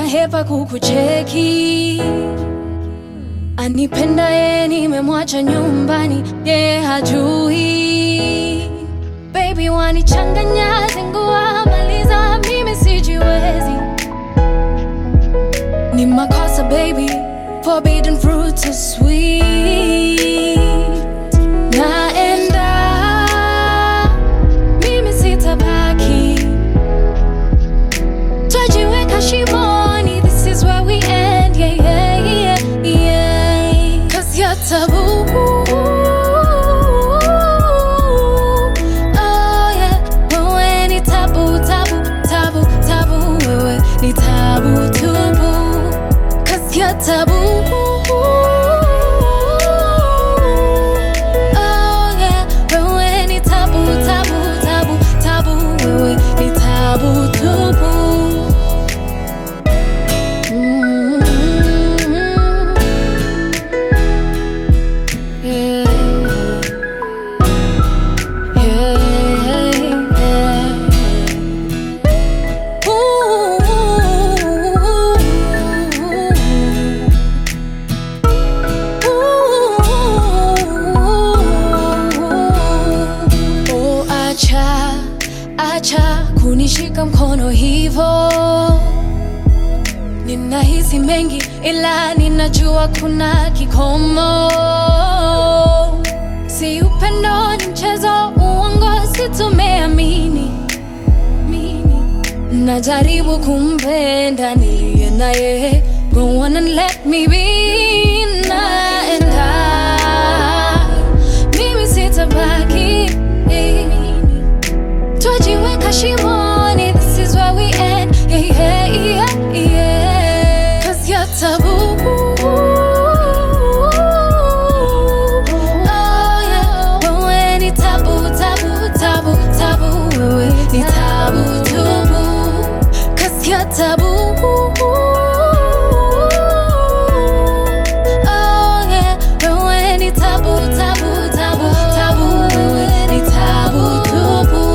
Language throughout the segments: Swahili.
hepa kukucheki. Anipenda ye nimemwacha nyumbani, ye hajui. Baby wanichanganya zingua maliza mimi sijiwezi. Ni makosa baby, forbidden fruit so sweet. Naenda mimi sitabaki, twajiweka shimoni, this is where we end, yeah, yeah, yeah, yeah. Cause you're taboo, oh yeah. Wewe ni tabu, tabu, tabu, tabu. Wewe ni tabu tubu. Cause you're taboo, oh yeah. Wewe ni tabu, tabu, tabu, tabu. Wewe ni tabu tubu. Acha kunishika mkono hivo, ninahisi mengi ila ninajua kuna kikomo. Si upendo ni mchezo, uongo si tumeamini. Najaribu kumpenda niliye naye, go on and let me be. Naenda mimi sitabaki, twajiweka shimoni, this is where we end, yeah, yeah, yeah. Cause you're taboo, oh yeah. Wewe ni tabu, tabu, tabu, tabu. Wewe ni tabu tubu. Cause you're taboo, oh yeah. Wewe ni tabu, tabu, tabu, tabu. Wewe ni tabu tubu.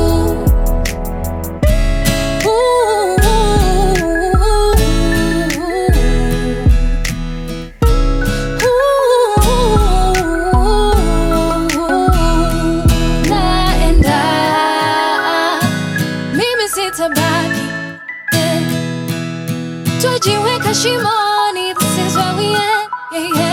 Sitabaki, yeah. Twajiweka shimoni, this is where we end, yeah, yeah.